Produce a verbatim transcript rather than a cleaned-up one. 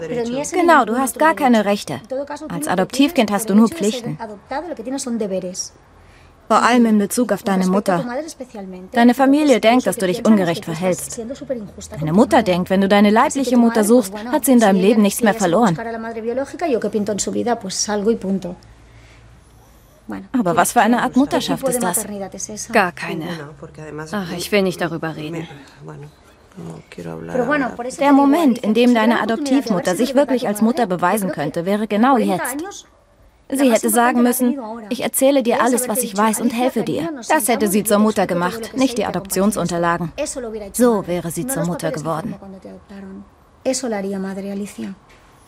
Genau, du hast gar keine Rechte. Als Adoptivkind hast du nur Pflichten. Vor allem in Bezug auf deine Mutter. Deine Familie denkt, dass du dich ungerecht verhältst. Deine Mutter denkt, wenn du deine leibliche Mutter suchst, hat sie in deinem Leben nichts mehr verloren. Aber was für eine Art Mutterschaft ist das? Gar keine. Ach, ich will nicht darüber reden. Der Moment, in dem deine Adoptivmutter sich wirklich als Mutter beweisen könnte, wäre genau jetzt. Sie hätte sagen müssen, ich erzähle dir alles, was ich weiß und helfe dir. Das hätte sie zur Mutter gemacht, nicht die Adoptionsunterlagen. So wäre sie zur Mutter geworden.